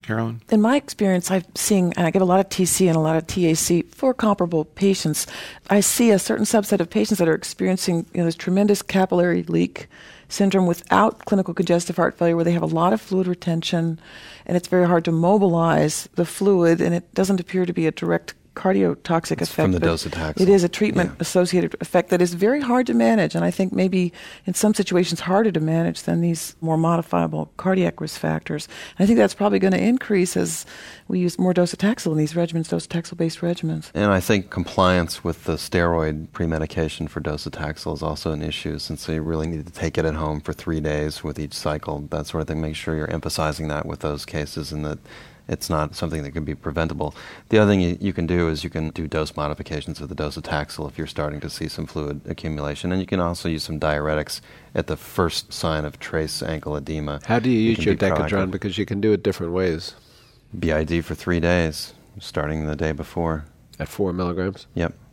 Carolyn? In my experience, I've seen, and I give a lot of TC and a lot of TAC for comparable patients. I see a certain subset of patients that are experiencing this tremendous capillary leak syndrome without clinical congestive heart failure, where they have a lot of fluid retention, and it's very hard to mobilize the fluid, and it doesn't appear to be a direct cardiotoxic effect. From the docetaxel. It is a treatment-associated effect that is very hard to manage, and I think maybe in some situations harder to manage than these more modifiable cardiac risk factors. And I think that's probably going to increase as we use more docetaxel in these regimens, docetaxel-based regimens. And I think compliance with the steroid pre-medication for docetaxel is also an issue, since you really need to take it at home for 3 days with each cycle, that sort of thing. Make sure you're emphasizing that with those cases and that it's not something that can be preventable. The other thing you can do is you can do dose modifications of the docetaxel if you're starting to see some fluid accumulation. And you can also use some diuretics at the first sign of trace ankle edema. How do you use your Decadron? Because you can do it different ways. BID for 3 days, starting the day before. At 4 milligrams? Yep.